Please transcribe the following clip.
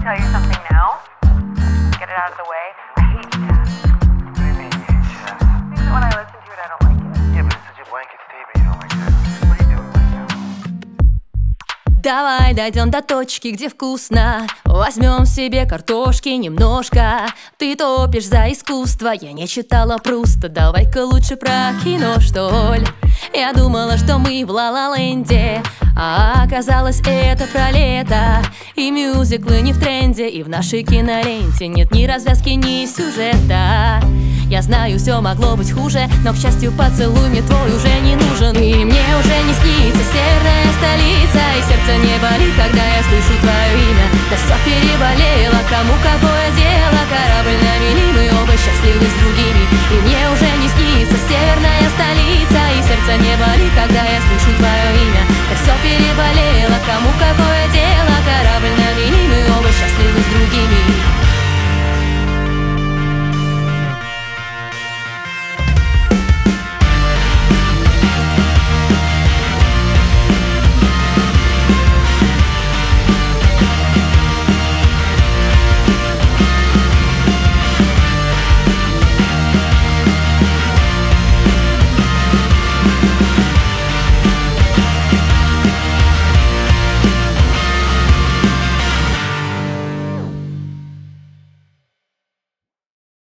tell you something now? Get it out of the way. I hate jazz. What do you mean you hate jazz? Things that when I listen to it, I don't like it. Yeah, but it's such a blanket statement, you don't like jazz. What are you doing right now? Давай дойдем до точки, где вкусно. Возьмем себе картошки немножко. Ты топишь за искусство, я не читала Пруста. Давай-ка лучше про кино, что ли. Я думала, что мы в Ла-Ла-Ленде, а оказалось это про лето. И мюзиклы не в тренде, и в нашей киноленте нет ни развязки, ни сюжета. Я знаю, все могло быть хуже, но, к счастью, поцелуй мне твой уже не нужен. И мне уже не снится северная столица, и сердце не болит, когда я слышу твое имя.